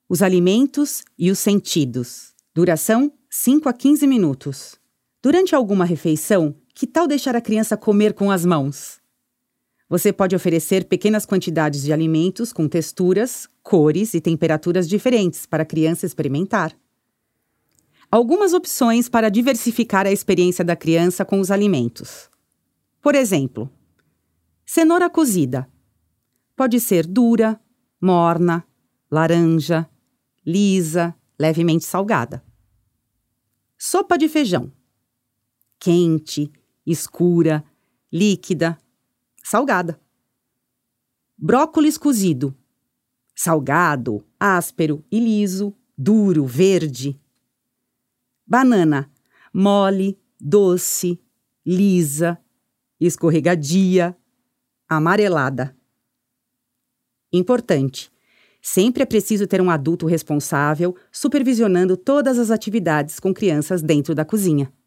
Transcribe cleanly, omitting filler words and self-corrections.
Os alimentos e os sentidos. Duração: 5 a 15 minutos. Durante alguma refeição, que tal deixar a criança comer com as mãos? Você pode oferecer pequenas quantidades de alimentos com texturas, cores e temperaturas diferentes para a criança experimentar. Algumas opções para diversificar a experiência da criança com os alimentos. Por exemplo, cenoura cozida. Pode ser dura, morna, laranja, lisa, levemente salgada. Sopa de feijão. Quente, escura, líquida, salgada. Brócolis cozido. Salgado, áspero e liso, duro, verde. Banana, mole, doce, lisa, escorregadia, amarelada. Importante: sempre é preciso ter um adulto responsável supervisionando todas as atividades com crianças dentro da cozinha.